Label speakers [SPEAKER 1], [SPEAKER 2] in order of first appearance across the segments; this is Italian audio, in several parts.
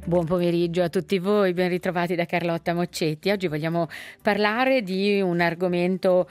[SPEAKER 1] Buon pomeriggio a tutti voi, ben ritrovati da Carlotta Moccetti. Oggi vogliamo parlare di un argomento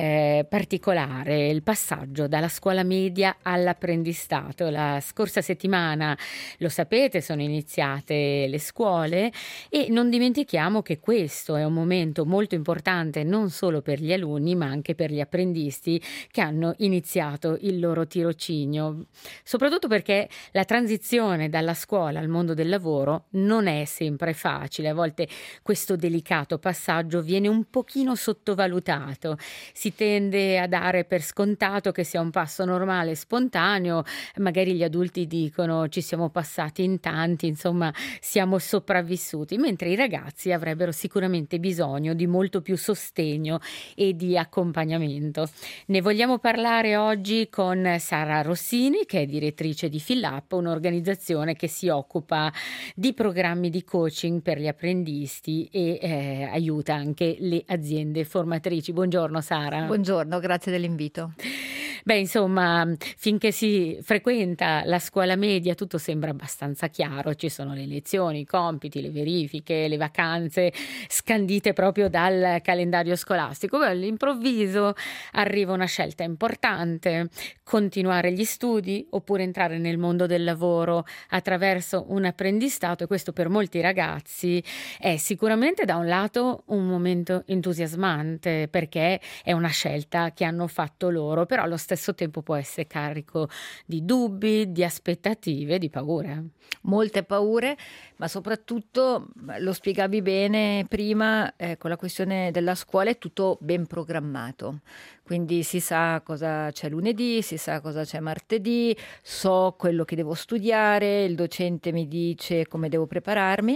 [SPEAKER 1] particolare, il passaggio dalla scuola media all'apprendistato. La scorsa settimana, lo sapete, sono iniziate le scuole e non dimentichiamo che questo è un momento molto importante non solo per gli alunni ma anche per gli apprendisti che hanno iniziato il loro tirocinio, soprattutto perché la transizione dalla scuola al mondo del lavoro non è sempre facile, a volte questo delicato passaggio viene un pochino sottovalutato, si tende a dare per scontato che sia un passo normale e spontaneo, magari gli adulti dicono ci siamo passati in tanti, insomma siamo sopravvissuti, mentre i ragazzi avrebbero sicuramente bisogno di molto più sostegno e di accompagnamento. Ne vogliamo parlare oggi con Sara Rossini, che è direttrice di Fill-Up, un'organizzazione che si occupa di programmi di coaching per gli apprendisti e aiuta anche le aziende formatrici. Buongiorno Sara.
[SPEAKER 2] Buongiorno, grazie dell'invito.
[SPEAKER 1] Beh, insomma, finché si frequenta la scuola media tutto sembra abbastanza chiaro, ci sono le lezioni, i compiti, le verifiche, le vacanze scandite proprio dal calendario scolastico. Poi all'improvviso arriva una scelta importante, continuare gli studi oppure entrare nel mondo del lavoro attraverso un apprendistato, e questo per molti ragazzi è sicuramente da un lato un momento entusiasmante perché è una scelta che hanno fatto loro, però allo stesso tempo può essere carico di dubbi, di aspettative, di paure.
[SPEAKER 2] Molte paure, ma soprattutto, lo spiegavi bene prima, con la questione della scuola è tutto ben programmato. Quindi si sa cosa c'è lunedì, si sa cosa c'è martedì, so quello che devo studiare, il docente mi dice come devo prepararmi.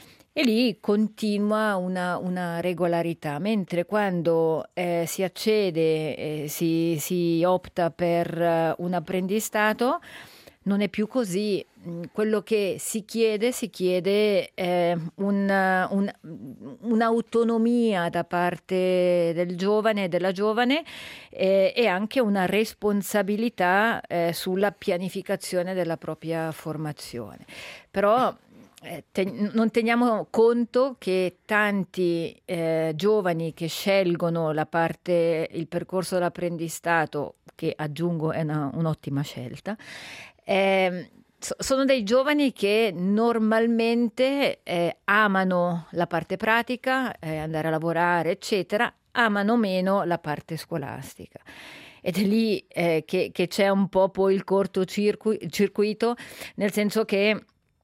[SPEAKER 2] E lì continua una regolarità, mentre quando si accede, si opta per un apprendistato, non è più così. Quello che si chiede un'autonomia da parte del giovane e della giovane e anche una responsabilità sulla pianificazione della propria formazione. Però non teniamo conto che tanti giovani che scelgono il percorso dell'apprendistato, che aggiungo è un'ottima scelta, sono dei giovani che normalmente amano la parte pratica, andare a lavorare, eccetera, amano meno la parte scolastica. Ed è lì che c'è un po' poi il cortocircuito, nel senso che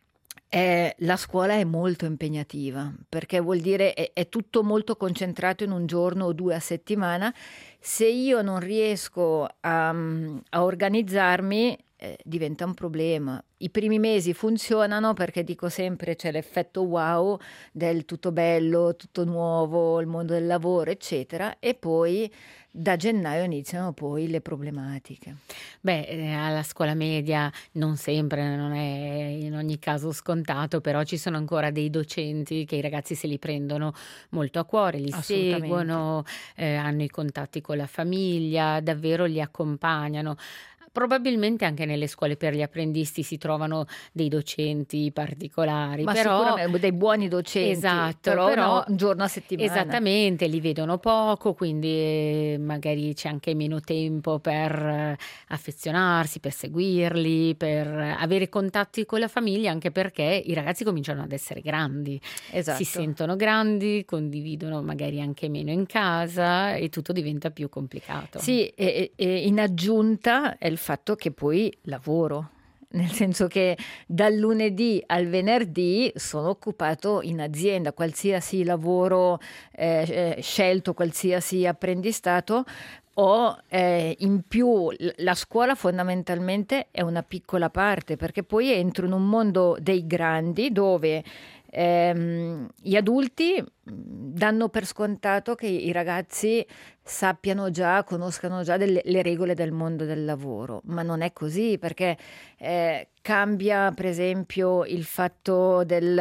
[SPEAKER 2] la scuola è molto impegnativa, perché vuol dire è tutto molto concentrato in un giorno o 2 a settimana. Se io non riesco a organizzarmi, diventa un problema. I primi mesi funzionano perché dico sempre c'è l'effetto wow del tutto bello, tutto nuovo, il mondo del lavoro, eccetera, e poi da gennaio iniziano poi le problematiche.
[SPEAKER 1] Beh, alla scuola media non sempre, non è in ogni caso scontato, però ci sono ancora dei docenti che i ragazzi se li prendono molto a cuore, li seguono, hanno i contatti con la famiglia, davvero li accompagnano. Probabilmente anche nelle scuole per gli apprendisti si trovano dei docenti particolari,
[SPEAKER 2] ma
[SPEAKER 1] però
[SPEAKER 2] sicuramente dei buoni docenti,
[SPEAKER 1] esatto,
[SPEAKER 2] però
[SPEAKER 1] però
[SPEAKER 2] un giorno a settimana.
[SPEAKER 1] Esattamente, li vedono poco, quindi magari c'è anche meno tempo per affezionarsi, per seguirli, per avere contatti con la famiglia, anche perché i ragazzi cominciano ad essere grandi,
[SPEAKER 2] Esatto.
[SPEAKER 1] si sentono grandi, condividono magari anche meno in casa e tutto diventa più complicato.
[SPEAKER 2] Sì, e in aggiunta è il fatto che poi lavoro, nel senso che dal lunedì al venerdì sono occupato in azienda, qualsiasi lavoro scelto, qualsiasi apprendistato, o in più la scuola fondamentalmente è una piccola parte, perché poi entro in un mondo dei grandi dove gli adulti danno per scontato che i ragazzi sappiano già, conoscano già le regole del mondo del lavoro, ma non è così, perché cambia per esempio il fatto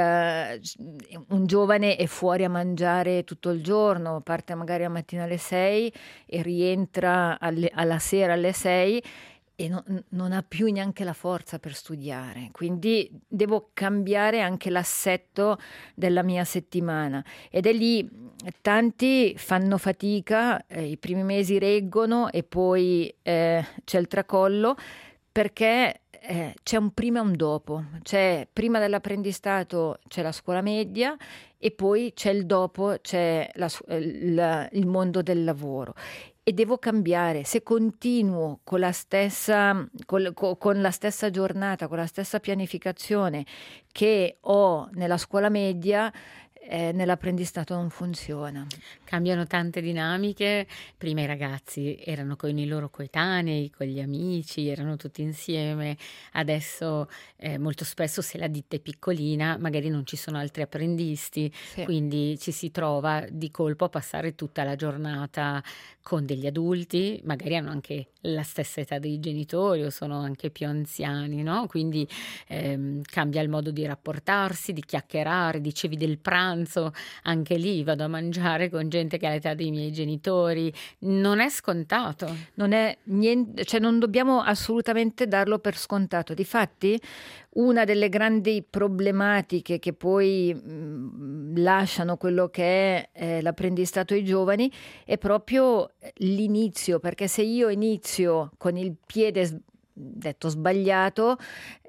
[SPEAKER 2] un giovane è fuori a mangiare tutto il giorno, parte magari la mattina alle 6 e rientra alla sera alle 6. e non ha più neanche la forza per studiare, quindi devo cambiare anche l'assetto della mia settimana, ed è lì tanti fanno fatica, i primi mesi reggono e poi c'è il tracollo, perché c'è un prima e un dopo, c'è prima dell'apprendistato c'è la scuola media e poi c'è il dopo, c'è il mondo del lavoro. E devo cambiare. Se continuo con la stessa, con la stessa giornata, con la stessa pianificazione che ho nella scuola media, nell'apprendistato non funziona.
[SPEAKER 1] Cambiano tante dinamiche. Prima i ragazzi erano con i loro coetanei, con gli amici, erano tutti insieme. Adesso molto spesso, se la ditta è piccolina, magari non ci sono altri apprendisti,
[SPEAKER 2] Sì.
[SPEAKER 1] quindi ci si trova di colpo a passare tutta la giornata con degli adulti, magari hanno anche la stessa età dei genitori o sono anche più anziani, no? Quindi cambia il modo di rapportarsi, di chiacchierare. Dicevi del pranzo, anche lì vado a mangiare con gente che ha l'età dei miei genitori, non è scontato.
[SPEAKER 2] Non è niente, cioè non dobbiamo assolutamente darlo per scontato. Difatti, una delle grandi problematiche che poi lasciano quello che è l'apprendistato ai giovani è proprio l'inizio, perché se io inizio con il piede detto sbagliato,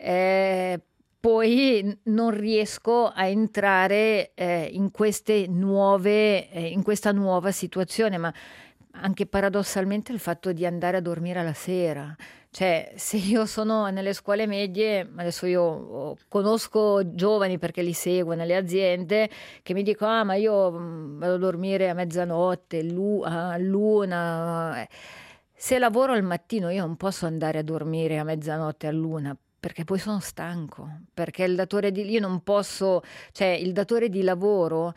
[SPEAKER 2] poi non riesco a entrare in queste nuove, in questa nuova situazione, ma anche paradossalmente il fatto di andare a dormire alla sera. Cioè, se io sono nelle scuole medie, adesso io conosco giovani perché li seguo nelle aziende, che mi dicono: ah, ma io vado a dormire a mezzanotte, a luna. Se lavoro al mattino io non posso andare a dormire a mezzanotte, a luna, perché poi sono stanco, perché io non posso, cioè il datore di lavoro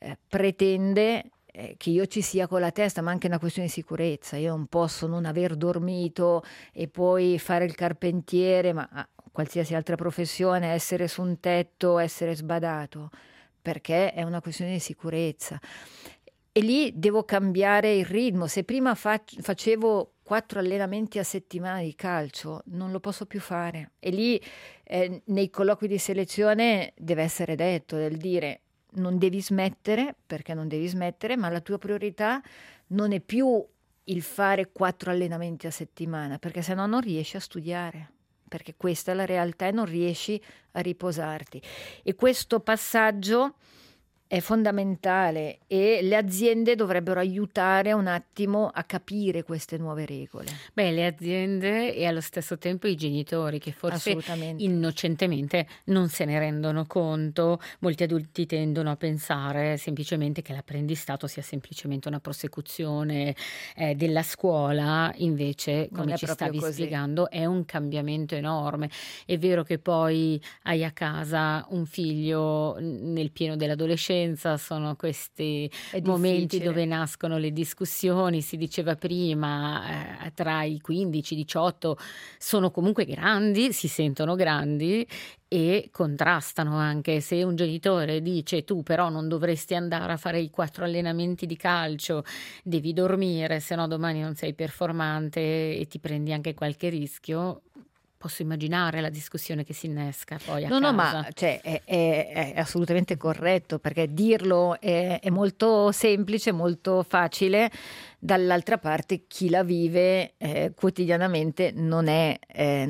[SPEAKER 2] pretende che io ci sia con la testa, ma anche una questione di sicurezza. Io non posso non aver dormito e poi fare il carpentiere, ma qualsiasi altra professione, essere su un tetto, essere sbadato, perché è una questione di sicurezza. E lì devo cambiare il ritmo. Se prima facevo 4 allenamenti a settimana di calcio, non lo posso più fare. E lì nei colloqui di selezione deve essere detto, del dire: non devi smettere, perché non devi smettere, ma la tua priorità non è più il fare 4 allenamenti a settimana, perché sennò non riesci a studiare, perché questa è la realtà e non riesci a riposarti. E questo passaggio è fondamentale e le aziende dovrebbero aiutare un attimo a capire queste nuove regole.
[SPEAKER 1] Beh, le aziende e allo stesso tempo i genitori, che forse innocentemente non se ne rendono conto. Molti adulti tendono a pensare semplicemente che l'apprendistato sia semplicemente una prosecuzione della scuola, invece, come ci stavi spiegando, è un cambiamento enorme. È vero che poi hai a casa un figlio nel pieno dell'adolescenza, sono questi momenti dove nascono le discussioni. Si diceva prima, tra i 15 e i 18 sono comunque grandi, si sentono grandi e contrastano anche. Se un genitore dice: tu però non dovresti andare a fare i 4 allenamenti di calcio, devi dormire, se no domani non sei performante e ti prendi anche qualche rischio, posso immaginare la discussione che si innesca poi a casa.
[SPEAKER 2] No, ma cioè, è assolutamente corretto, perché dirlo è molto semplice, molto facile. Dall'altra parte chi la vive quotidianamente non è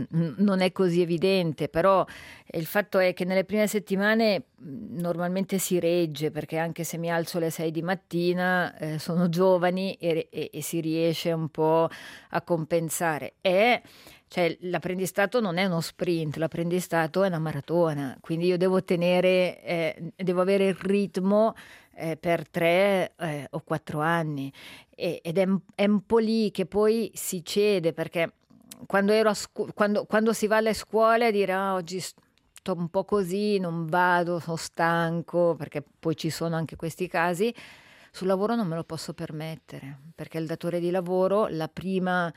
[SPEAKER 2] così evidente, però il fatto è che nelle prime settimane normalmente si regge, perché anche se mi alzo alle 6 di mattina sono giovani e si riesce un po' a compensare. Cioè, l'apprendistato non è uno sprint, l'apprendistato è una maratona, quindi io devo devo avere il ritmo per 3 o 4 anni ed è un po' lì che poi si cede, perché quando quando si va alle scuole a dire: oggi sto un po' così, non vado, sono stanco, perché poi ci sono anche questi casi. Sul lavoro non me lo posso permettere, perché il datore di lavoro la prima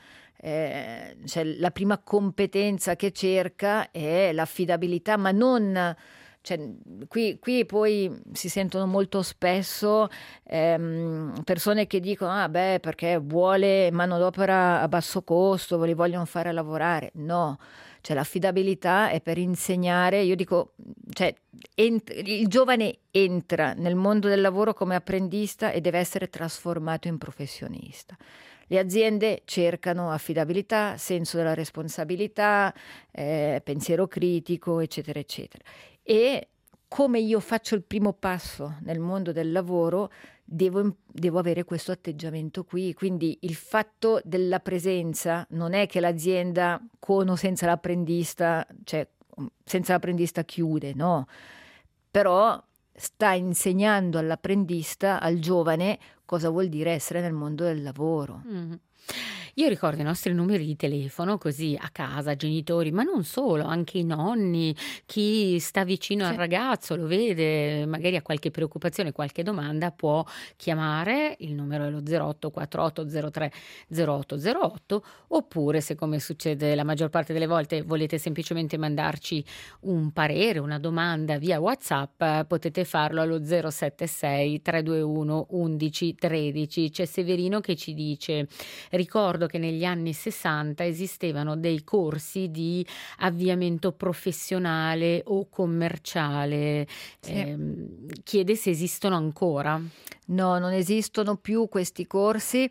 [SPEAKER 2] competenza che cerca è l'affidabilità, ma non Cioè, qui poi si sentono molto spesso persone che dicono perché vuole manodopera a basso costo, li vogliono fare lavorare. No, cioè l'affidabilità è per insegnare. Io dico, cioè, il giovane entra nel mondo del lavoro come apprendista e deve essere trasformato in professionista. Le aziende cercano affidabilità, senso della responsabilità, pensiero critico, eccetera, eccetera. E come io faccio il primo passo nel mondo del lavoro, devo avere questo atteggiamento qui. Quindi il fatto della presenza non è che l'azienda con o senza l'apprendista, cioè senza l'apprendista chiude, no. Però sta insegnando all'apprendista, al giovane, cosa vuol dire essere nel mondo del lavoro.
[SPEAKER 1] Io ricordo i nostri numeri di telefono, così a casa, genitori, ma non solo, anche i nonni, chi sta vicino al ragazzo, lo vede, magari ha qualche preoccupazione, qualche domanda, può chiamare, il numero è lo 08 48 03 08 08, oppure se, come succede la maggior parte delle volte, volete semplicemente mandarci un parere, una domanda via WhatsApp, potete farlo allo 076 321 11 13. C'è Severino che ci dice: ricordo che negli anni 60 esistevano dei corsi di avviamento professionale o commerciale. Chiede se esistono ancora.
[SPEAKER 2] No, non esistono più questi corsi.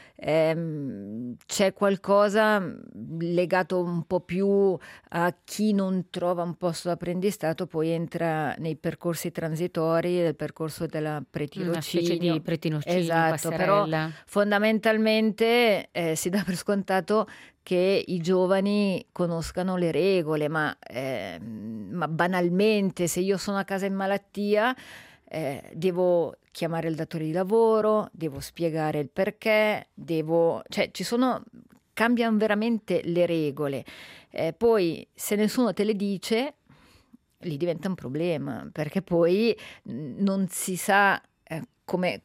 [SPEAKER 2] C'è qualcosa legato un po' più a chi non trova un posto d'apprendistato, poi entra nei percorsi transitori del percorso della pretirocinio.
[SPEAKER 1] Una specie di pretirocinio,
[SPEAKER 2] esatto,
[SPEAKER 1] passerella.
[SPEAKER 2] però fondamentalmente si dà per scontato che i giovani conoscano le regole, ma banalmente, se io sono a casa in malattia, devo chiamare il datore di lavoro, devo spiegare il perché, cioè cambiano veramente le regole. Poi se nessuno te le dice, lì diventa un problema, perché poi non si sa come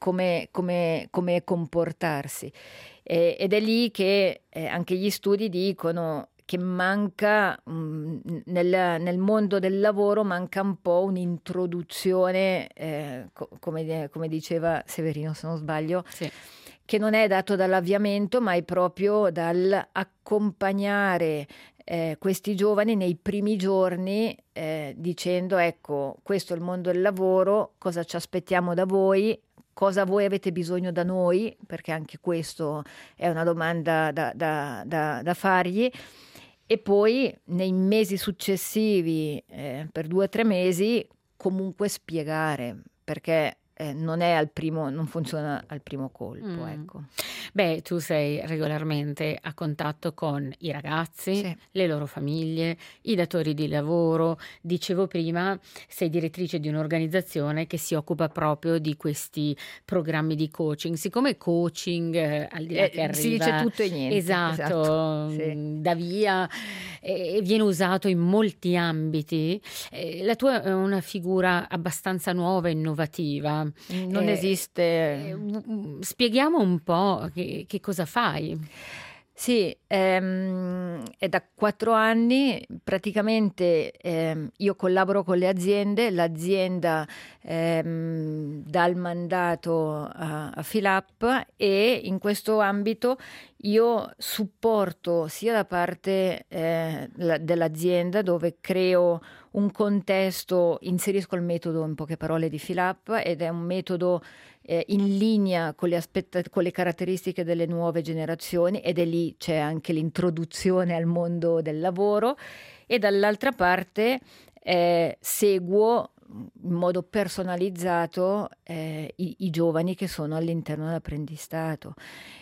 [SPEAKER 2] comportarsi. Ed è lì che anche gli studi dicono che manca nel mondo del lavoro, manca un po' un'introduzione, come diceva Severino se non sbaglio, che non è dato dall'avviamento, ma è proprio dall'accompagnare questi giovani nei primi giorni, dicendo: ecco, questo è il mondo del lavoro, cosa ci aspettiamo da voi, cosa voi avete bisogno da noi, perché anche questo è una domanda da fargli. E poi nei mesi successivi, per 2 o 3 mesi, comunque spiegare, perché non funziona al primo colpo, ecco.
[SPEAKER 1] Beh, tu sei regolarmente a contatto con i ragazzi, le loro famiglie, i datori di lavoro. Dicevo prima, sei direttrice di un'organizzazione che si occupa proprio di questi programmi di coaching. Siccome coaching, al di là che arriva,
[SPEAKER 2] si dice tutto e niente.
[SPEAKER 1] esatto. Da via, e viene usato in molti ambiti, la tua è una figura abbastanza nuova e innovativa.
[SPEAKER 2] Non esiste.
[SPEAKER 1] Spieghiamo un po' che cosa fai.
[SPEAKER 2] Sì, è da 4 anni, praticamente io collaboro con le aziende, l'azienda dà il mandato a Filap, e in questo ambito io supporto sia da parte dell'azienda, dove creo un contesto, inserisco il metodo, in poche parole, di Filap, ed è un metodo in linea con le caratteristiche delle nuove generazioni, ed è lì c'è anche l'introduzione al mondo del lavoro, e dall'altra parte seguo in modo personalizzato i giovani che sono all'interno dell'apprendistato.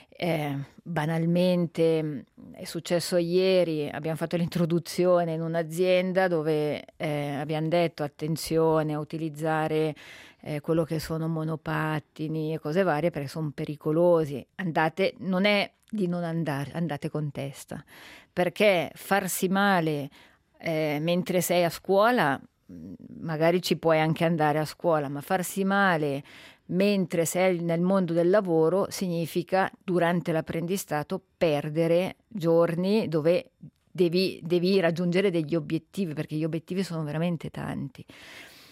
[SPEAKER 2] Banalmente è successo ieri, abbiamo fatto l'introduzione in un'azienda dove abbiamo detto: attenzione a utilizzare quello che sono monopattini e cose varie, perché sono pericolosi. Non è di non andare, andate con testa, perché farsi male mentre sei a scuola, magari ci puoi anche andare a scuola, ma farsi male mentre sei nel mondo del lavoro significa, durante l'apprendistato, perdere giorni dove devi raggiungere degli obiettivi, perché gli obiettivi sono veramente tanti.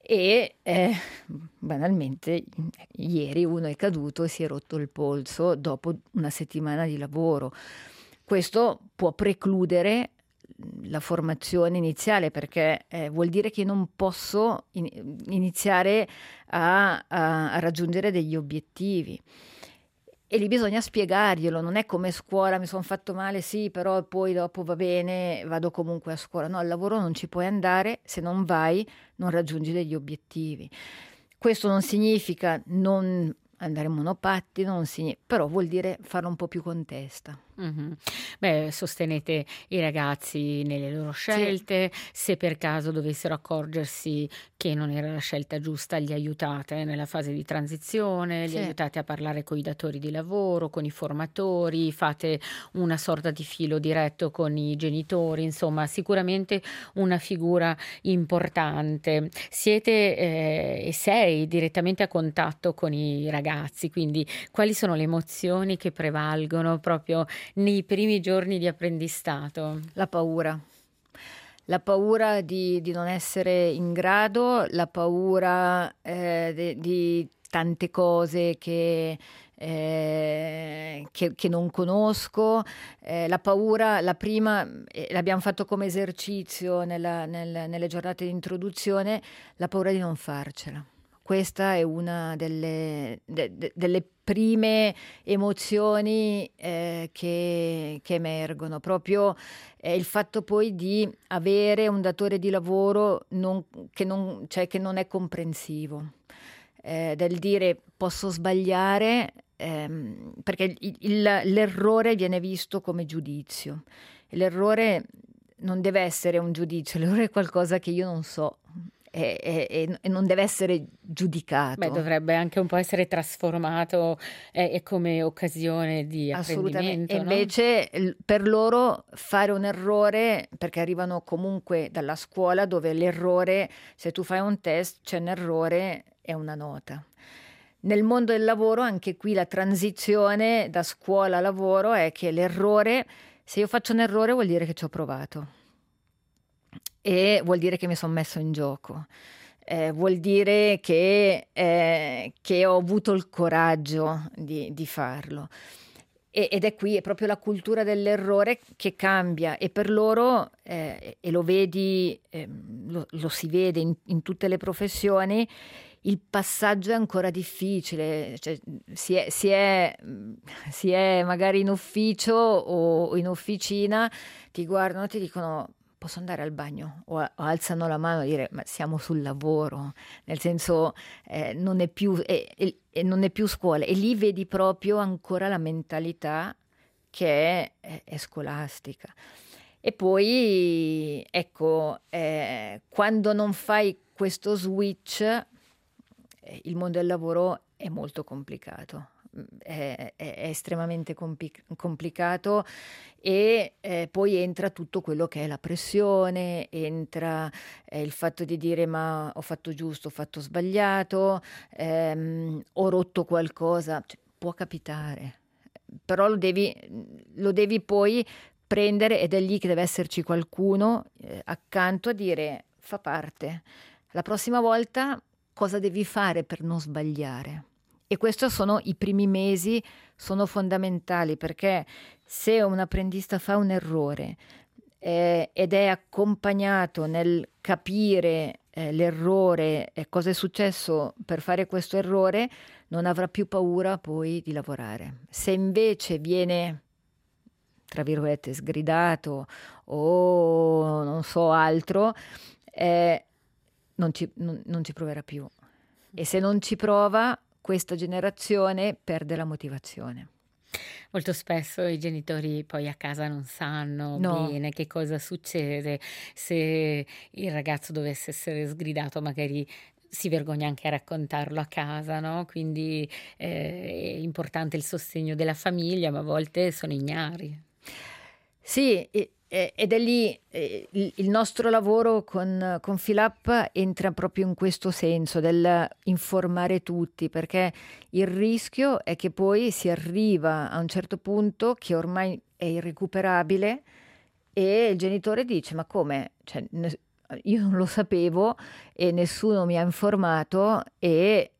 [SPEAKER 2] e banalmente ieri uno è caduto e si è rotto il polso dopo una settimana di lavoro. Questo può precludere la formazione iniziale, perché vuol dire che non posso iniziare a raggiungere degli obiettivi. E lì bisogna spiegarglielo, non è come scuola, mi sono fatto male, sì, però poi dopo va bene, vado comunque a scuola. No, al lavoro non ci puoi andare, se non vai non raggiungi degli obiettivi. Questo non significa non andare in monopattino, però vuol dire farlo un po' più con testa.
[SPEAKER 1] Mh-mh. Beh, sostenete i ragazzi nelle loro
[SPEAKER 2] Sì,
[SPEAKER 1] scelte, se per caso dovessero accorgersi che non era la scelta giusta, li aiutate nella fase di transizione, li
[SPEAKER 2] sì.
[SPEAKER 1] aiutate a parlare coi datori di lavoro, con i formatori, fate una sorta di filo diretto con i genitori, insomma sicuramente una figura importante. Siete, e sei direttamente a contatto con i ragazzi, quindi quali sono le emozioni che prevalgono proprio nei primi giorni di apprendistato?
[SPEAKER 2] La paura. La paura di non essere in grado, la paura di tante cose che non conosco, la paura, la prima, l'abbiamo fatto come esercizio nelle giornate di introduzione, la paura di non farcela. Questa è una delle prime emozioni che emergono, proprio il fatto poi di avere un datore di lavoro che non è comprensivo, del dire posso sbagliare, perché l'errore viene visto come giudizio. E l'errore non deve essere un giudizio, l'errore è qualcosa che io non so e non deve essere
[SPEAKER 1] Beh,
[SPEAKER 2] giudicato.
[SPEAKER 1] dovrebbe anche un po' essere trasformato, come occasione di
[SPEAKER 2] Assolutamente. E
[SPEAKER 1] apprendimento, no?
[SPEAKER 2] invece per loro fare un errore, perché arrivano comunque dalla scuola dove l'errore, se tu fai un test, c'è un errore, è una nota. Nel mondo del lavoro, anche qui la transizione da scuola a lavoro è che l'errore, se io faccio un errore vuol dire che ci ho provato e vuol dire che mi sono messo in gioco. Vuol dire che ho avuto il coraggio di farlo. Ed è qui, è proprio la cultura dell'errore che cambia e per loro, e lo vedi, lo si vede in tutte le professioni, il passaggio è ancora difficile, cioè, si è magari in ufficio o in officina, ti guardano e ti dicono posso andare al bagno o alzano la mano e dire ma siamo sul lavoro, nel senso non è più, non è più scuola e lì vedi proprio ancora la mentalità che è scolastica. E poi ecco, quando non fai questo switch, il mondo del lavoro è molto complicato. È estremamente complicato e poi entra tutto quello che è la pressione, entra il fatto di dire ma ho fatto giusto, ho fatto sbagliato, ho rotto qualcosa, cioè, può capitare, però lo devi poi prendere ed è lì che deve esserci qualcuno accanto a dire fa parte, la prossima volta cosa devi fare per non sbagliare. E questi sono i primi mesi, sono fondamentali perché se un apprendista fa un errore ed è accompagnato nel capire l'errore e cosa è successo per fare questo errore, non avrà più paura poi di lavorare. Se invece viene, tra virgolette, sgridato o non so altro, non ci proverà più. E se non ci prova, questa generazione perde la motivazione.
[SPEAKER 1] Molto spesso i genitori poi a casa non sanno
[SPEAKER 2] No,
[SPEAKER 1] bene che cosa succede, se il ragazzo dovesse essere sgridato magari si vergogna anche a raccontarlo a casa, no, quindi, è importante il sostegno della famiglia, ma a volte sono ignari.
[SPEAKER 2] sì, ed è lì il nostro lavoro con Filap entra proprio in questo senso del informare tutti, perché il rischio è che poi si arriva a un certo punto che ormai è irrecuperabile e il genitore dice: ma come? Cioè, io non lo sapevo e nessuno mi ha informato e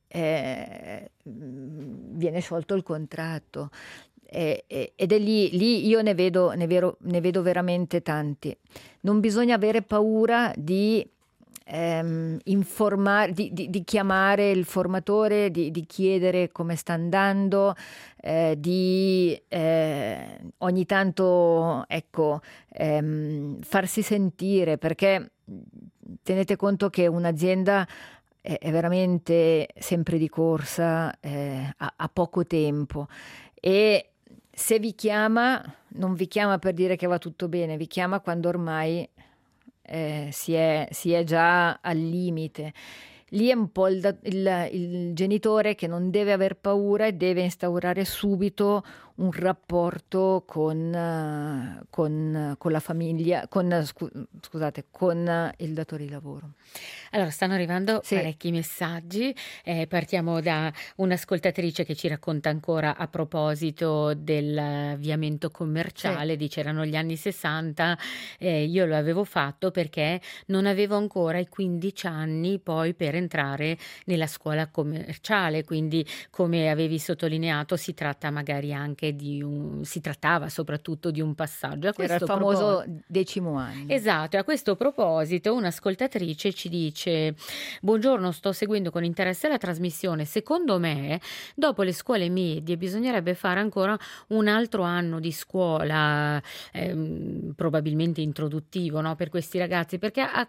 [SPEAKER 2] viene sciolto il contratto. Ed è lì io ne vedo veramente tanti. Non bisogna avere paura di informare, di chiamare il formatore, di chiedere come sta andando, ogni tanto, ecco, farsi sentire, perché tenete conto che un'azienda è veramente sempre di corsa, ha poco tempo, e se vi chiama, non vi chiama per dire che va tutto bene, vi chiama quando ormai si è già al limite. Lì è un po' il genitore che non deve aver paura e deve instaurare subito un rapporto con la famiglia, scusate, con il datore di lavoro.
[SPEAKER 1] Allora, stanno arrivando
[SPEAKER 2] Sì.
[SPEAKER 1] parecchi messaggi. Partiamo da un'ascoltatrice che ci racconta ancora a proposito dell'avviamento commerciale.
[SPEAKER 2] Sì.
[SPEAKER 1] Dice: erano gli anni 60, io lo avevo fatto perché non avevo ancora i 15 anni poi per entrare nella scuola commerciale, quindi come avevi sottolineato si tratta magari anche si trattava soprattutto di un passaggio.
[SPEAKER 2] Era il famoso 10° anno.
[SPEAKER 1] Esatto, e a questo proposito un'ascoltatrice ci dice: buongiorno, sto seguendo con interesse la trasmissione. Secondo me, dopo le scuole medie bisognerebbe fare ancora un altro anno di scuola, probabilmente introduttivo, no, per questi ragazzi, perché a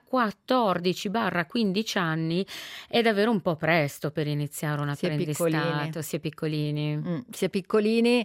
[SPEAKER 1] 14-15 anni è davvero un po' presto per iniziare un apprendistato, si è piccolini.
[SPEAKER 2] Si è piccolini,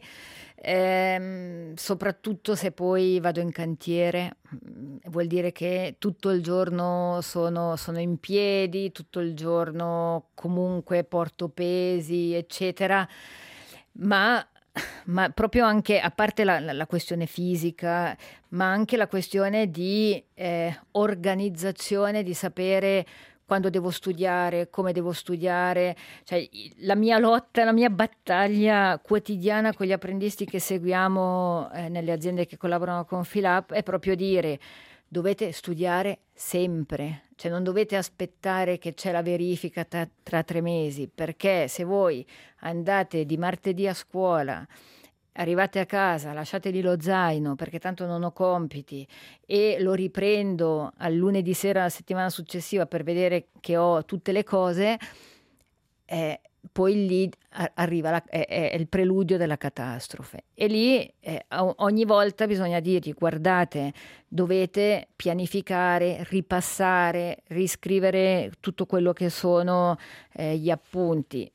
[SPEAKER 2] soprattutto se poi vado in cantiere, vuol dire che tutto il giorno sono in piedi, tutto il giorno comunque porto pesi, eccetera, ma proprio anche, a parte la questione fisica, ma anche la questione di organizzazione, di sapere quando devo studiare, come devo studiare, cioè la mia lotta, la mia battaglia quotidiana con gli apprendisti che seguiamo nelle aziende che collaborano con Filap è proprio dire: dovete studiare sempre, cioè non dovete aspettare che c'è la verifica tra 3 mesi, perché se voi andate di martedì a scuola, arrivate a casa, lasciateli lo zaino perché tanto non ho compiti e lo riprendo al lunedì sera la settimana successiva per vedere che ho tutte le cose, poi lì arriva è il preludio della catastrofe. E lì ogni volta bisogna dirgli: guardate, dovete pianificare, ripassare, riscrivere tutto quello che sono gli appunti.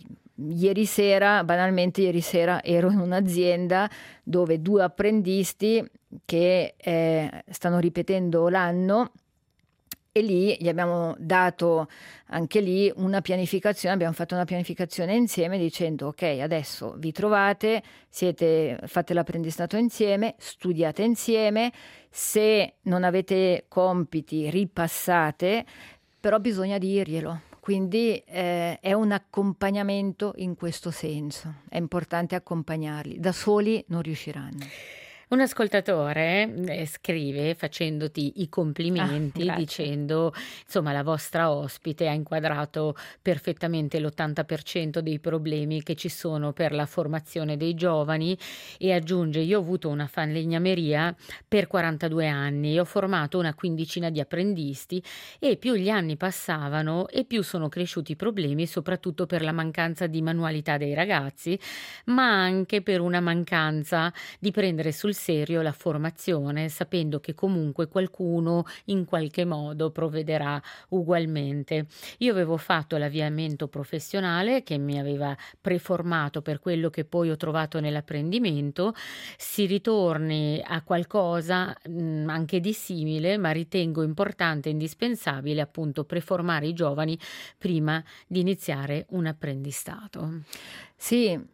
[SPEAKER 2] Banalmente ieri sera ero in un'azienda dove 2 apprendisti che stanno ripetendo l'anno, e lì gli abbiamo dato anche lì una pianificazione, abbiamo fatto una pianificazione insieme dicendo: ok, adesso vi trovate, fate l'apprendistato insieme, studiate insieme, se non avete compiti ripassate, però bisogna dirglielo. Quindi è un accompagnamento in questo senso, è importante accompagnarli, da soli non riusciranno.
[SPEAKER 1] Un ascoltatore scrive facendoti i complimenti, dicendo: insomma, la vostra ospite ha inquadrato perfettamente l'80% dei problemi che ci sono per la formazione dei giovani, e aggiunge: io ho avuto una falegnameria per 42 anni, ho formato una quindicina di apprendisti e più gli anni passavano e più sono cresciuti i problemi, soprattutto per la mancanza di manualità dei ragazzi, ma anche per una mancanza di prendere sul serio la formazione, sapendo che comunque qualcuno in qualche modo provvederà ugualmente. Io avevo fatto l'avviamento professionale che mi aveva preformato per quello che poi ho trovato nell'apprendimento. Si ritorni a qualcosa anche di simile, ma ritengo importante e indispensabile appunto preformare i giovani prima di iniziare un apprendistato.
[SPEAKER 2] Sì,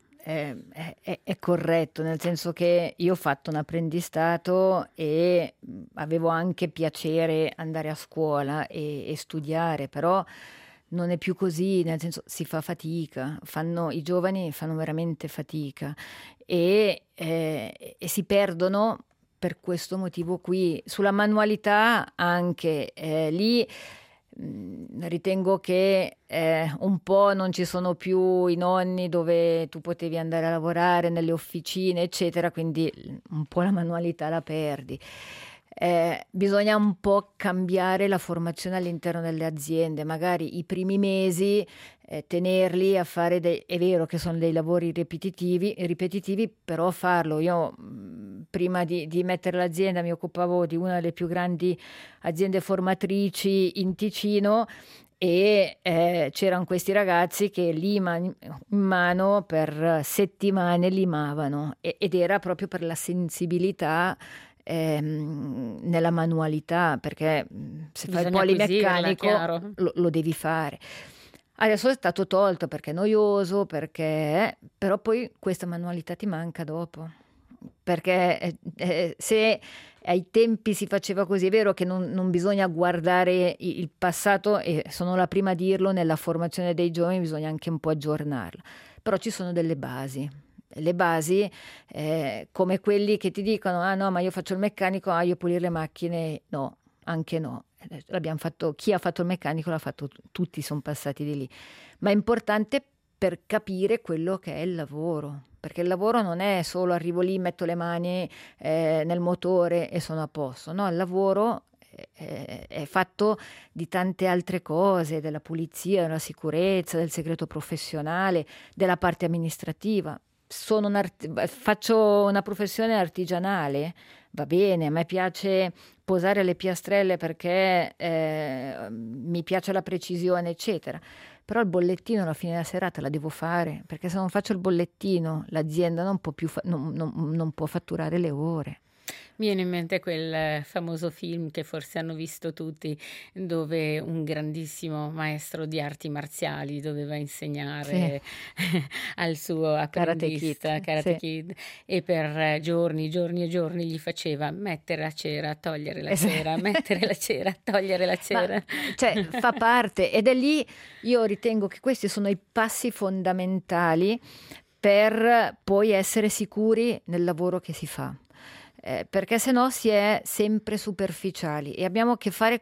[SPEAKER 2] è corretto, nel senso che io ho fatto un apprendistato e avevo anche piacere andare a scuola e studiare, però non è più così, nel senso si fa fatica, i giovani fanno veramente fatica e si perdono per questo motivo qui. Sulla manualità anche lì ritengo che un po' non ci sono più i nonni dove tu potevi andare a lavorare nelle officine, eccetera, quindi un po' la manualità la perdi. Bisogna un po' cambiare la formazione all'interno delle aziende, magari i primi mesi tenerli a fare è vero che sono dei lavori ripetitivi, però farlo. Io prima di mettere l'azienda mi occupavo di una delle più grandi aziende formatrici in Ticino e c'erano questi ragazzi che lima in mano per settimane limavano ed era proprio per la sensibilità nella manualità, perché se fai il polimeccanico lo devi fare. Adesso è stato tolto perché è noioso, però poi questa manualità ti manca dopo, perché se ai tempi si faceva così, è vero che non bisogna guardare il passato, e sono la prima a dirlo, nella formazione dei giovani bisogna anche un po' aggiornarla, però ci sono delle basi. Le basi, come quelli che ti dicono: ah no, ma io faccio il meccanico, io pulire le macchine, no, anche no. L'abbiamo fatto, chi ha fatto il meccanico l'ha fatto, tutti sono passati di lì, ma è importante per capire quello che è il lavoro, perché il lavoro non è solo arrivo lì, metto le mani nel motore e sono a posto, no, il lavoro è fatto di tante altre cose, della pulizia, della sicurezza, del segreto professionale, della parte amministrativa. Faccio una professione artigianale, va bene, a me piace posare le piastrelle perché mi piace la precisione, eccetera, però il bollettino alla fine della serata la devo fare, perché se non faccio il bollettino l'azienda non può più non può fatturare le ore.
[SPEAKER 1] Mi viene in mente quel famoso film che forse hanno visto tutti, dove un grandissimo maestro di arti marziali doveva insegnare al suo apprendista, Karate Kid, e per giorni e giorni gli faceva mettere la cera, togliere la cera, mettere la cera, togliere la cera.
[SPEAKER 2] Cioè, fa parte, ed è lì, io ritengo che questi sono i passi fondamentali per poi essere sicuri nel lavoro che si fa. Perché sennò si è sempre superficiali e abbiamo a che fare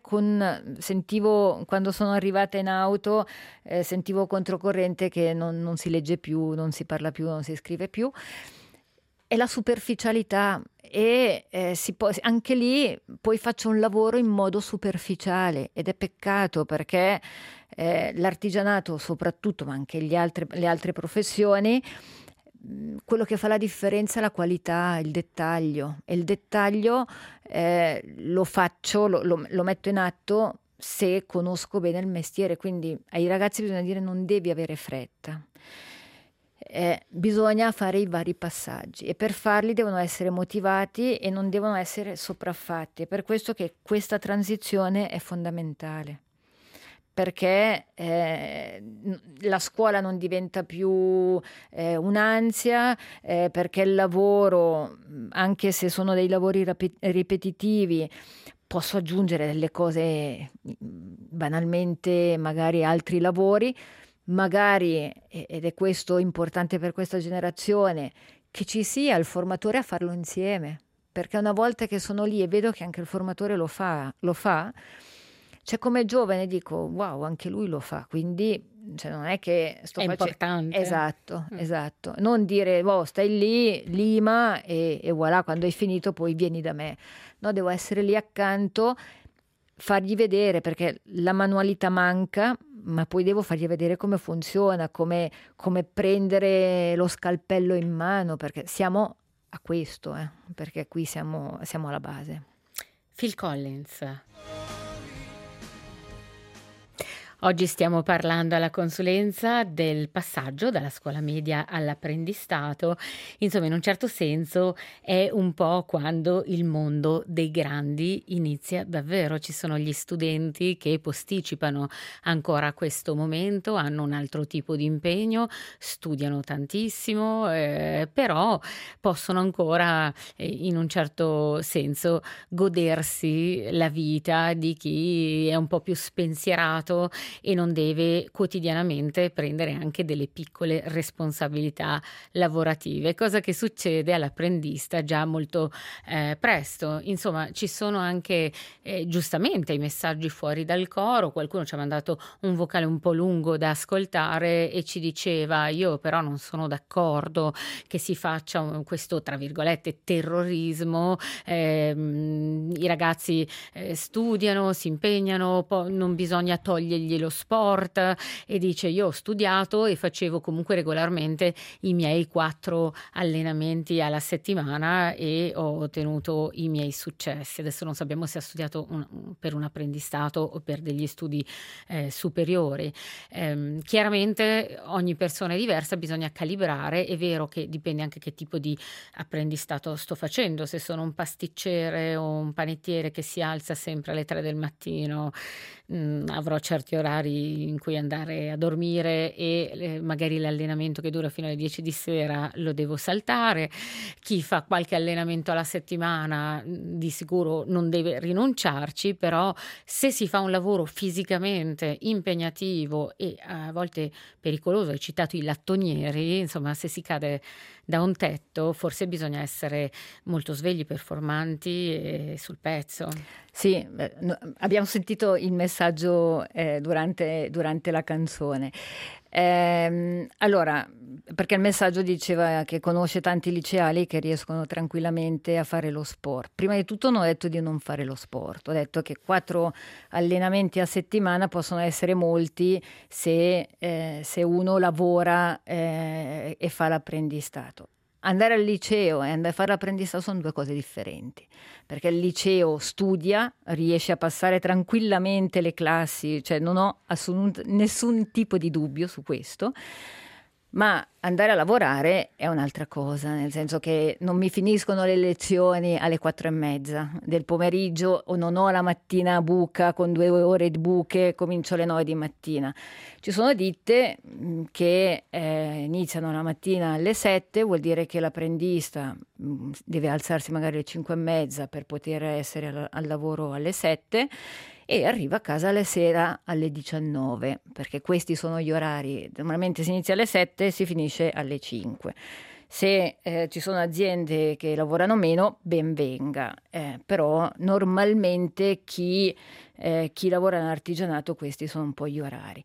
[SPEAKER 2] sentivo quando sono arrivata in auto, sentivo controcorrente che non si legge più, non si parla più, non si scrive più, è la superficialità e anche lì poi faccio un lavoro in modo superficiale ed è peccato, perché l'artigianato soprattutto, ma anche le altre professioni, quello che fa la differenza è la qualità, il dettaglio, e il dettaglio lo metto in atto se conosco bene il mestiere. Quindi ai ragazzi bisogna dire: non devi avere fretta, bisogna fare i vari passaggi e per farli devono essere motivati e non devono essere sopraffatti. È per questo che questa transizione è fondamentale, perché la scuola non diventa più un'ansia, perché il lavoro, anche se sono dei lavori ripetitivi, posso aggiungere delle cose banalmente, magari altri lavori, magari, ed è questo importante per questa generazione, che ci sia il formatore a farlo insieme, perché una volta che sono lì e vedo che anche il formatore lo fa, cioè come giovane dico wow, anche lui lo fa, quindi non è che sto
[SPEAKER 1] facendo... importante.
[SPEAKER 2] Esatto. Non dire stai lì, lima e voilà, quando hai finito poi vieni da me. No, devo essere lì accanto, fargli vedere, perché la manualità manca, ma poi devo fargli vedere come funziona, come prendere lo scalpello in mano, perché siamo a questo, perché qui siamo alla base.
[SPEAKER 1] Phil Collins. Oggi stiamo parlando alla consulenza del passaggio dalla scuola media all'apprendistato. Insomma, in un certo senso è un po' quando il mondo dei grandi inizia davvero. Ci sono gli studenti che posticipano ancora questo momento, hanno un altro tipo di impegno, studiano tantissimo, però possono ancora in un certo senso godersi la vita di chi è un po' più spensierato e non deve quotidianamente prendere anche delle piccole responsabilità lavorative, cosa che succede all'apprendista già molto presto. Insomma, ci sono anche giustamente i messaggi fuori dal coro. Qualcuno ci ha mandato un vocale un po' lungo da ascoltare e ci diceva: io però non sono d'accordo che si faccia questo, tra virgolette, terrorismo. I ragazzi studiano, si impegnano, non bisogna togliergli lo sport, e dice: io ho studiato e facevo comunque regolarmente i miei 4 allenamenti alla settimana e ho ottenuto i miei successi. Adesso non sappiamo se ha studiato per un apprendistato o per degli studi superiori. Chiaramente ogni persona è diversa, bisogna calibrare. È vero che dipende anche che tipo di apprendistato sto facendo. Se sono un pasticcere o un panettiere che si alza sempre alle 3 del mattino, avrò certi orari in cui andare a dormire e magari l'allenamento che dura fino alle 10 di sera lo devo saltare. Chi fa qualche allenamento alla settimana di sicuro non deve rinunciarci, però se si fa un lavoro fisicamente impegnativo e a volte pericoloso, hai citato i lattonieri, insomma, se si cade da un tetto forse bisogna essere molto svegli, performanti e sul pezzo.
[SPEAKER 2] Sì, abbiamo sentito il messaggio durante la canzone. Allora, perché il messaggio diceva che conosce tanti liceali che riescono tranquillamente a fare lo sport. Prima di tutto non ho detto di non fare lo sport, ho detto che 4 allenamenti a settimana possono essere molti se uno lavora e fa l'apprendistato. Andare al liceo e andare a fare l'apprendistato sono 2 cose differenti, perché il liceo studia, riesce a passare tranquillamente le classi, cioè non ho nessun tipo di dubbio su questo, ma andare a lavorare è un'altra cosa, nel senso che non mi finiscono le lezioni alle 4:30 del pomeriggio o non ho la mattina buca con 2 ore di buche, comincio alle 9 di mattina. Ci sono ditte che iniziano la mattina alle 7, vuol dire che l'apprendista deve alzarsi magari alle 5:30 per poter essere al lavoro alle 7 e arriva a casa alla sera alle 19, perché questi sono gli orari. Normalmente si inizia alle 7 e si finisce alle 5. Se ci sono aziende che lavorano meno, ben venga, però normalmente chi lavora nell'artigianato, questi sono un po' gli orari.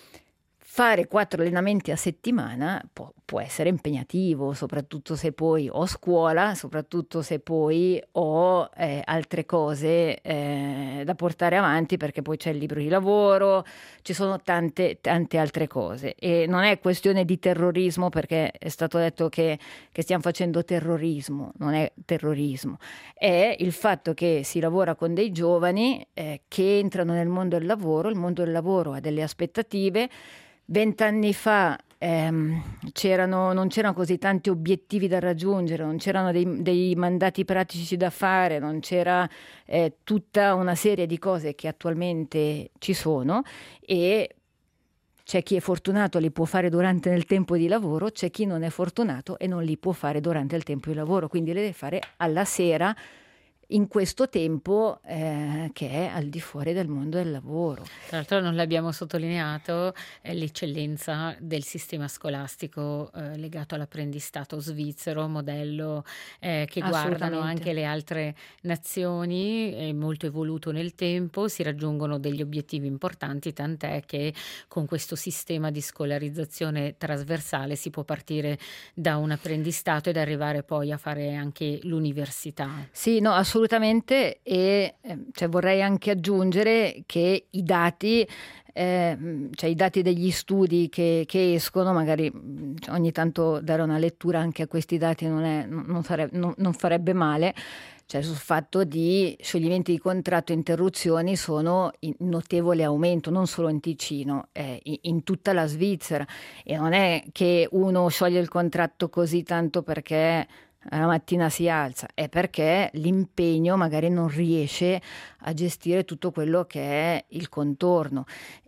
[SPEAKER 2] Fare 4 allenamenti a settimana può essere impegnativo, soprattutto se poi ho scuola, soprattutto se poi ho altre cose da portare avanti, perché poi c'è il libro di lavoro, ci sono tante altre cose. E non è questione di terrorismo, perché è stato detto che stiamo facendo terrorismo, non è terrorismo. È il fatto che si lavora con dei giovani che entrano nel mondo del lavoro. Il mondo del lavoro ha delle aspettative. 20 anni fa non c'erano così tanti obiettivi da raggiungere, non c'erano dei mandati pratici da fare, non c'era tutta una serie di cose che attualmente ci sono, e c'è chi è fortunato, li può fare durante il tempo di lavoro, c'è chi non è fortunato e non li può fare durante il tempo di lavoro, quindi le deve fare alla sera, in questo tempo che è al di fuori del mondo del lavoro.
[SPEAKER 1] Tra l'altro non l'abbiamo sottolineato, l'eccellenza del sistema scolastico legato all'apprendistato svizzero, modello che guardano anche le altre nazioni, è molto evoluto nel tempo, si raggiungono degli obiettivi importanti, tant'è che con questo sistema di scolarizzazione trasversale si può partire da un apprendistato ed arrivare poi a fare anche l'università.
[SPEAKER 2] Sì, no, assolutamente, e cioè vorrei anche aggiungere che i dati, cioè i dati degli studi che escono, magari ogni tanto dare una lettura anche a questi dati non farebbe male, cioè sul fatto di scioglimenti di contratto e interruzioni sono in notevole aumento, non solo in Ticino, in tutta la Svizzera, e non è che uno scioglie il contratto così tanto perché la mattina si alza, è perché l'impegno magari non riesce a gestire tutto quello che è il contorno.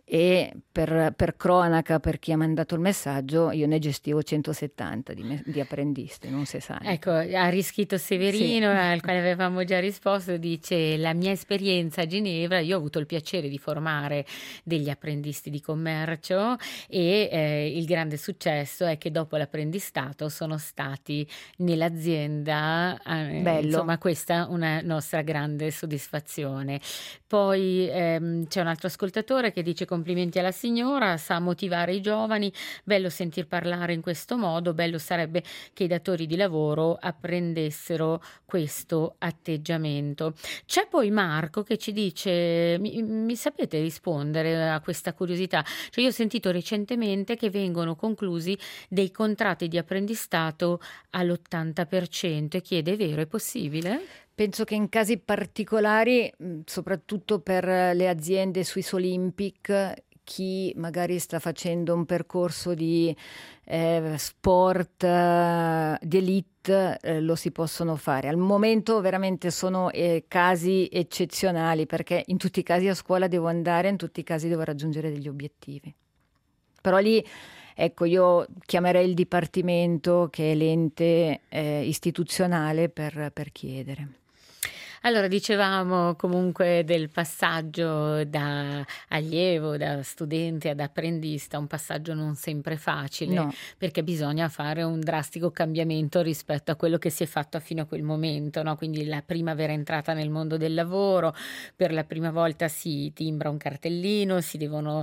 [SPEAKER 2] e per cronaca, per chi ha mandato il messaggio, io ne gestivo 170 di apprendisti, non 60.
[SPEAKER 1] Ecco, ha rischito Severino,
[SPEAKER 2] Sì.
[SPEAKER 1] al quale avevamo già risposto, dice: la mia esperienza a Ginevra, io ho avuto il piacere di formare degli apprendisti di commercio e il grande successo è che dopo l'apprendistato sono stati nell'azienda,
[SPEAKER 2] Bello.
[SPEAKER 1] insomma questa è una nostra grande soddisfazione. Poi c'è un altro ascoltatore che dice: complimenti alla signora, sa motivare i giovani, bello sentir parlare in questo modo, bello sarebbe che i datori di lavoro apprendessero questo atteggiamento. C'è poi Marco che ci dice: mi sapete rispondere a questa curiosità? Cioè, io ho sentito recentemente che vengono conclusi dei contratti di apprendistato all'80% e chiede: è vero, è possibile?
[SPEAKER 2] Penso che in casi particolari, soprattutto per le aziende Swiss Olympic, chi magari sta facendo un percorso di sport di elite lo si possono fare. Al momento veramente sono casi eccezionali, perché in tutti i casi a scuola devo andare, in tutti i casi devo raggiungere degli obiettivi. Però lì, ecco, io chiamerei il dipartimento, che è l'ente istituzionale, per chiedere.
[SPEAKER 1] Allora, dicevamo comunque del passaggio da allievo, da studente ad apprendista, un passaggio non sempre facile,
[SPEAKER 2] No.
[SPEAKER 1] perché bisogna fare un drastico cambiamento rispetto a quello che si è fatto fino a quel momento, no? Quindi la prima vera entrata nel mondo del lavoro, per la prima volta si timbra un cartellino, si devono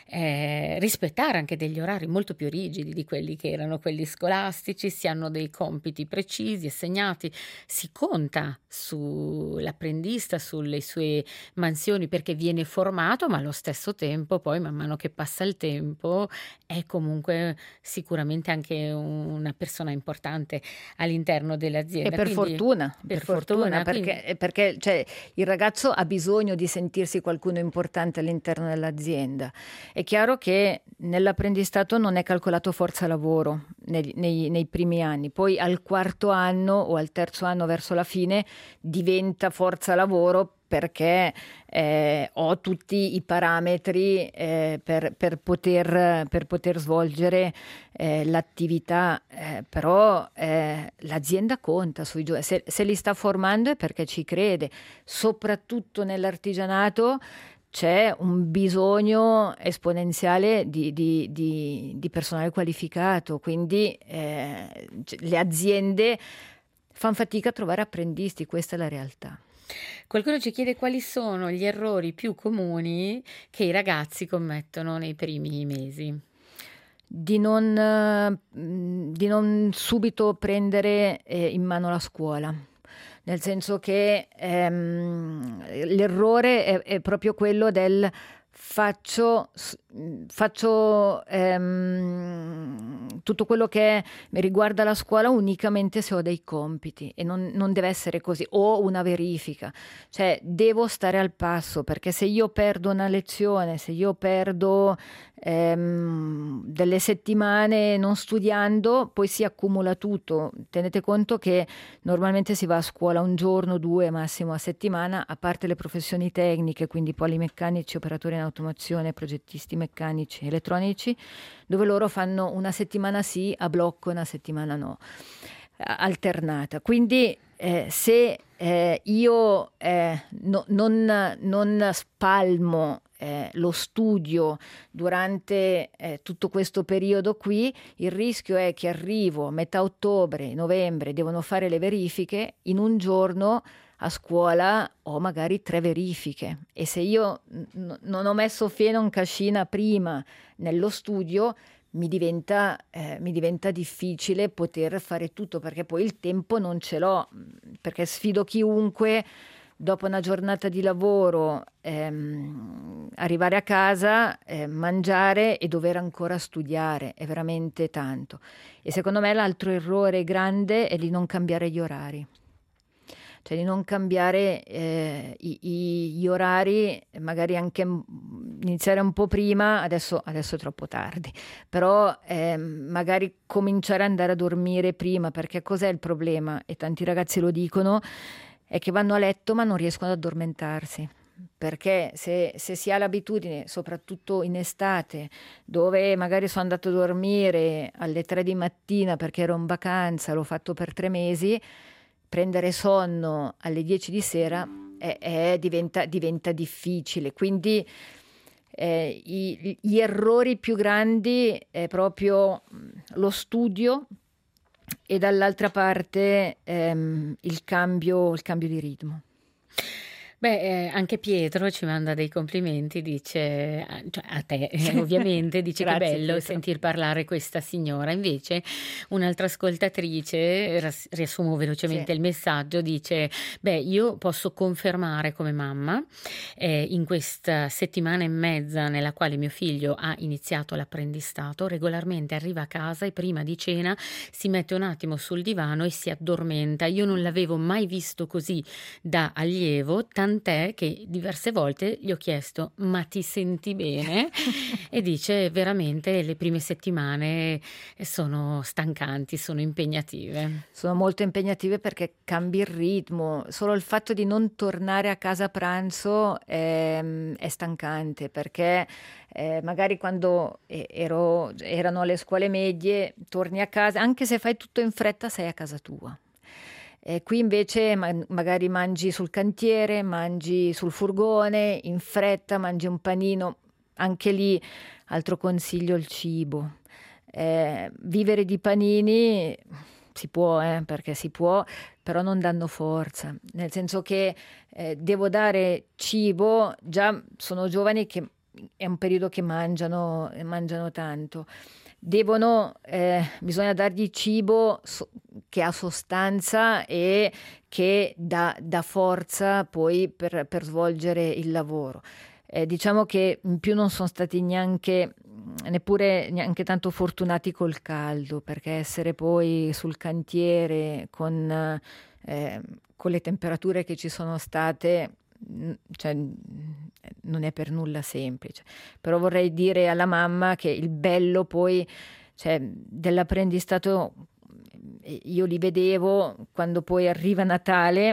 [SPEAKER 1] rispettare anche degli orari molto più rigidi di quelli che erano quelli scolastici, si hanno dei compiti precisi, assegnati, si conta sull'apprendista, sulle sue mansioni, perché viene formato, ma allo stesso tempo poi man mano che passa il tempo è comunque sicuramente anche una persona importante all'interno dell'azienda.
[SPEAKER 2] E per
[SPEAKER 1] Quindi,
[SPEAKER 2] fortuna,
[SPEAKER 1] per fortuna,
[SPEAKER 2] perché cioè, il ragazzo ha bisogno di sentirsi qualcuno importante all'interno dell'azienda. È chiaro che nell'apprendistato non è calcolato forza lavoro nei primi anni, poi al quarto anno o al terzo anno verso la fine diventa forza lavoro, perché ho tutti i parametri per poter svolgere l'attività, però l'azienda conta sui giovani, se li sta formando è perché ci crede, soprattutto nell'artigianato. C'è un bisogno esponenziale di personale qualificato, quindi le aziende fanno fatica a trovare apprendisti, questa è la realtà.
[SPEAKER 1] Qualcuno ci chiede quali sono gli errori più comuni che i ragazzi commettono nei primi mesi.
[SPEAKER 2] Di non subito prendere in mano la scuola. Nel senso che l'errore è proprio quello del faccio tutto quello che mi riguarda la scuola unicamente se ho dei compiti, e non deve essere così, o una verifica, cioè devo stare al passo, perché se io perdo una lezione, se io perdo delle settimane non studiando, poi si accumula tutto. Tenete conto che normalmente si va a scuola un giorno, 2 massimo a settimana, a parte le professioni tecniche, quindi polimeccanici, operatori in automazione, progettisti meccanici, elettronici, dove loro fanno una settimana sì a blocco, una settimana no, alternata. Quindi se io non spalmo lo studio durante tutto questo periodo qui, il rischio è che arrivo a metà ottobre, novembre, devono fare le verifiche, in un giorno a scuola ho magari 3 verifiche, e se io non ho messo fieno in cascina prima nello studio, mi diventa difficile poter fare tutto, perché poi il tempo non ce l'ho, perché sfido chiunque dopo una giornata di lavoro arrivare a casa, mangiare e dover ancora studiare, è veramente tanto. E secondo me l'altro errore grande è di non cambiare gli orari. Cioè di non cambiare gli orari, magari anche iniziare un po' prima, adesso è troppo tardi, però magari cominciare ad andare a dormire prima, perché cos'è il problema? E tanti ragazzi lo dicono, è che vanno a letto ma non riescono ad addormentarsi, perché se si ha l'abitudine, soprattutto in estate, dove magari sono andato a dormire alle 3 di mattina perché ero in vacanza, l'ho fatto per 3 mesi, prendere sonno alle 10 di sera diventa difficile. Quindi gli errori più grandi è proprio lo studio e dall'altra parte il cambio di ritmo.
[SPEAKER 1] Beh, anche Pietro ci manda dei complimenti, dice, cioè a te ovviamente, dice che
[SPEAKER 2] Grazie,
[SPEAKER 1] bello
[SPEAKER 2] Pietro.
[SPEAKER 1] sentir parlare questa signora. Invece un'altra ascoltatrice, riassumo velocemente
[SPEAKER 2] Sì.
[SPEAKER 1] il messaggio, dice, beh, io posso confermare come mamma, in questa settimana e mezza nella quale mio figlio ha iniziato l'apprendistato, regolarmente arriva a casa e prima di cena si mette un attimo sul divano e si addormenta. Io non l'avevo mai visto così da allievo, tant'è che diverse volte gli ho chiesto: ma ti senti bene? E dice veramente le prime settimane sono stancanti, sono impegnative.
[SPEAKER 2] Sono molto impegnative perché cambi il ritmo. Solo il fatto di non tornare a casa a pranzo è stancante, perché magari quando erano alle scuole medie, torni a casa, anche se fai tutto in fretta, sei a casa tua. Qui invece magari mangi sul cantiere, mangi sul furgone, in fretta, mangi un panino. Anche lì, altro consiglio, il cibo. Vivere di panini si può, perché si può, però non danno forza. Nel senso che devo dare cibo, già sono giovani che è un periodo che mangiano tanto. Bisogna dargli cibo che ha sostanza e che dà forza poi per svolgere il lavoro. Diciamo che in più non sono stati neanche tanto fortunati col caldo, perché essere poi sul cantiere con le temperature che ci sono state, cioè, non è per nulla semplice. Però vorrei dire alla mamma che il bello poi, cioè, dell'apprendistato, io li vedevo quando poi arriva Natale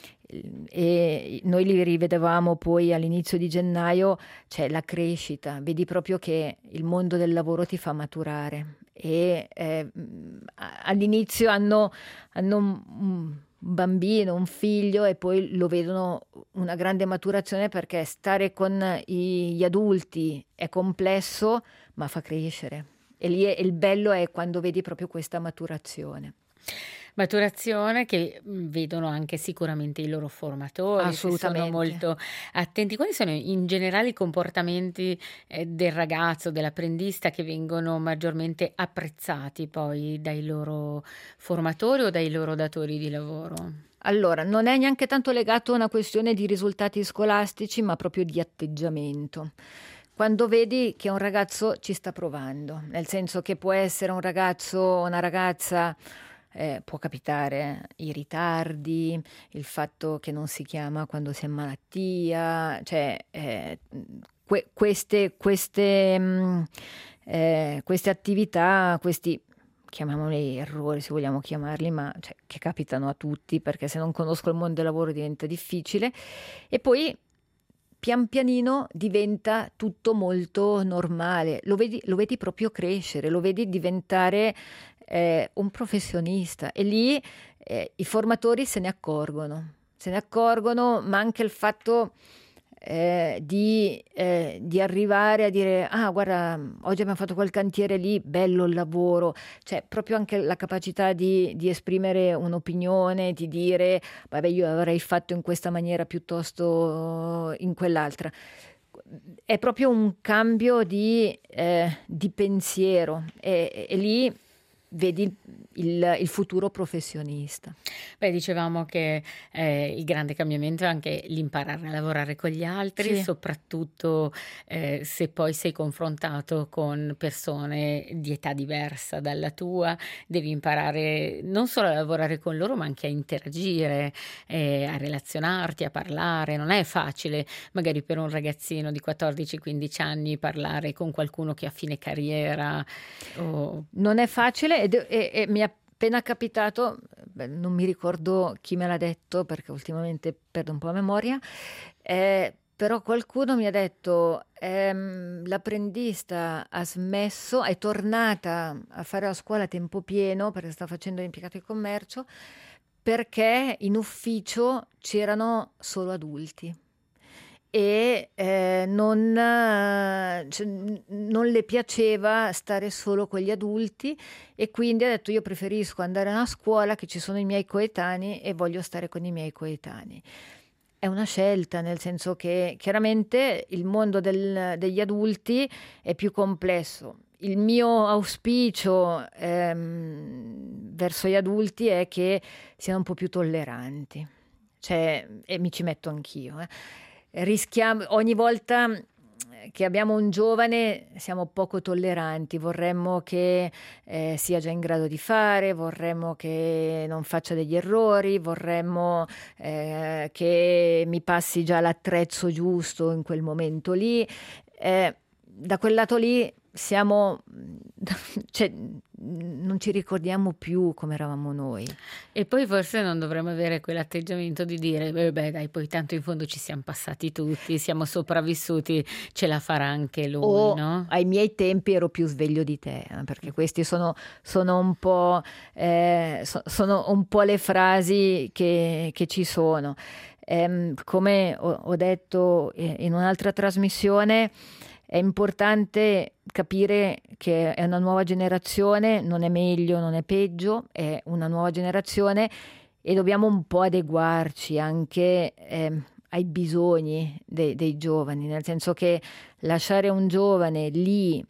[SPEAKER 2] e noi li rivedevamo poi all'inizio di gennaio, c'è la crescita, vedi proprio che il mondo del lavoro ti fa maturare e all'inizio hanno un bambino, un figlio, e poi lo vedono una grande maturazione, perché stare con gli adulti è complesso ma fa crescere, e lì il bello è quando vedi proprio questa maturazione.
[SPEAKER 1] Maturazione che vedono anche sicuramente i loro formatori, se sono
[SPEAKER 2] Assolutamente.
[SPEAKER 1] molto attenti. Quali sono in generale i comportamenti del ragazzo, dell'apprendista, che vengono maggiormente apprezzati poi dai loro formatori o dai loro datori di lavoro?
[SPEAKER 2] Allora, non è neanche tanto legato a una questione di risultati scolastici, ma proprio di atteggiamento. Quando vedi che un ragazzo ci sta provando, nel senso che può essere un ragazzo o una ragazza, può capitare i ritardi, il fatto che non si chiama quando si è in malattia, cioè queste attività, questi, chiamiamoli errori se vogliamo chiamarli, ma cioè, che capitano a tutti, perché se non conosco il mondo del lavoro diventa difficile, e poi pian pianino diventa tutto molto normale, lo vedi proprio crescere, lo vedi diventare un professionista, e lì i formatori se ne accorgono, ma anche il fatto di arrivare a dire: ah, guarda, oggi abbiamo fatto quel cantiere lì, bello il lavoro, cioè proprio anche la capacità di esprimere un'opinione, di dire vabbè, io avrei fatto in questa maniera piuttosto in quell'altra. È proprio un cambio di pensiero, e lì vedi il futuro professionista.
[SPEAKER 1] Beh, dicevamo che il grande cambiamento è anche l'imparare a lavorare con gli altri,
[SPEAKER 2] Sì.
[SPEAKER 1] soprattutto se poi sei confrontato con persone di età diversa dalla tua, devi imparare non solo a lavorare con loro, ma anche a interagire, a relazionarti, a parlare. Non è facile, magari per un ragazzino di 14-15 anni, parlare con qualcuno che è a fine carriera.
[SPEAKER 2] Non è facile, e mi è appena capitato, non mi ricordo chi me l'ha detto perché ultimamente perdo un po' la memoria, però qualcuno mi ha detto l'apprendista ha smesso, è tornata a fare la scuola a tempo pieno perché sta facendo l'impiegato di commercio, perché in ufficio c'erano solo adulti e non le piaceva stare solo con gli adulti, e quindi ha detto: io preferisco andare a una scuola che ci sono i miei coetanei e voglio stare con i miei coetanei. È una scelta, nel senso che chiaramente il mondo degli adulti è più complesso. Il mio auspicio verso gli adulti è che siano un po' più tolleranti, cioè, e mi ci metto anch'io. Rischiamo ogni volta che abbiamo un giovane, siamo poco tolleranti, vorremmo che sia già in grado di fare, vorremmo che non faccia degli errori, vorremmo che mi passi già l'attrezzo giusto in quel momento lì. Da quel lato lì siamo, cioè, non ci ricordiamo più come eravamo noi.
[SPEAKER 1] E poi forse non dovremmo avere quell'atteggiamento di dire: beh, dai, poi tanto in fondo ci siamo passati tutti, siamo sopravvissuti, ce la farà anche lui,
[SPEAKER 2] o
[SPEAKER 1] no?
[SPEAKER 2] ai miei tempi ero più sveglio di te, perché questi sono un po' sono un po' le frasi che ci sono. Come ho detto in un'altra trasmissione, è importante capire che è una nuova generazione, non è meglio, non è peggio, è una nuova generazione e dobbiamo un po' adeguarci anche ai bisogni dei giovani, nel senso che lasciare un giovane lì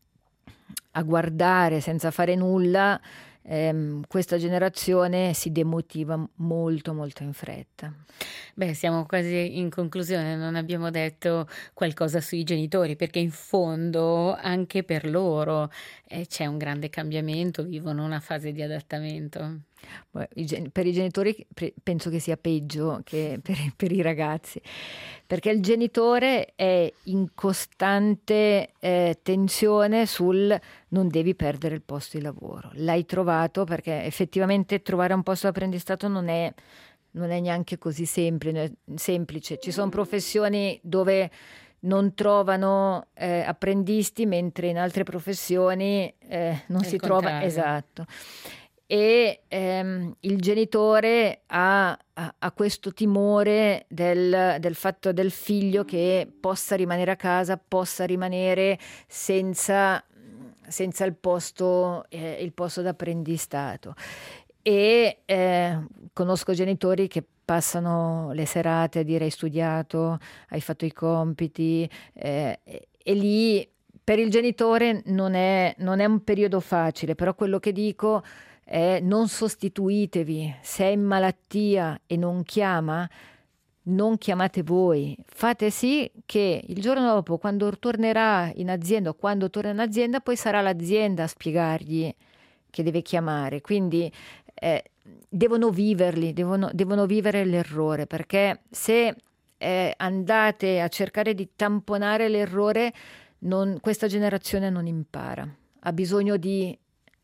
[SPEAKER 2] a guardare senza fare nulla, questa generazione si demotiva molto molto in fretta.
[SPEAKER 1] Beh, siamo quasi in conclusione, non abbiamo detto qualcosa sui genitori, perché in fondo anche per loro c'è un grande cambiamento, vivono una fase di adattamento.
[SPEAKER 2] Per i genitori penso che sia peggio che per i ragazzi, perché il genitore è in costante tensione sul non devi perdere il posto di lavoro. L'hai trovato, perché effettivamente trovare un posto di apprendistato non è neanche così semplice. Ci sono professioni dove non trovano apprendisti, mentre in altre professioni non si trova. Esatto. E il genitore ha questo timore del fatto del figlio che possa rimanere a casa, possa rimanere senza il posto d'apprendistato. E conosco genitori che passano le serate a dire: hai studiato, hai fatto i compiti, e lì per il genitore non è un periodo facile, però quello che dico è: non sostituitevi. Se è in malattia e non chiama, non chiamate voi, fate sì che il giorno dopo, quando tornerà in azienda o quando torna in azienda, poi sarà l'azienda a spiegargli che deve chiamare. Quindi devono vivere l'errore, perché se andate a cercare di tamponare l'errore, questa generazione non impara, ha bisogno di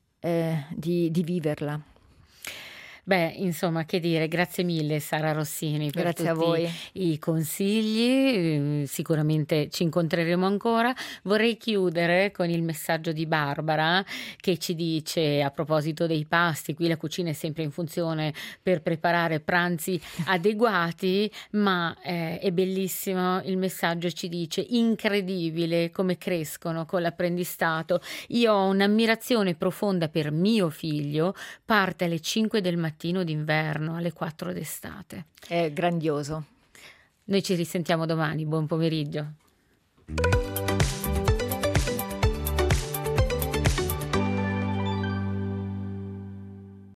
[SPEAKER 2] viverla.
[SPEAKER 1] Beh, insomma, che dire, grazie mille Sara Rossini per
[SPEAKER 2] Grazie
[SPEAKER 1] tutti
[SPEAKER 2] a voi.
[SPEAKER 1] i consigli, sicuramente ci incontreremo ancora. Vorrei chiudere con il messaggio di Barbara che ci dice, a proposito dei pasti: qui la cucina è sempre in funzione per preparare pranzi adeguati, ma è bellissimo il messaggio, ci dice: incredibile come crescono con l'apprendistato. Io ho un'ammirazione profonda per mio figlio, parte alle 5 del mattino d'inverno, alle 4 d'estate.
[SPEAKER 2] È grandioso.
[SPEAKER 1] Noi ci risentiamo domani, buon pomeriggio.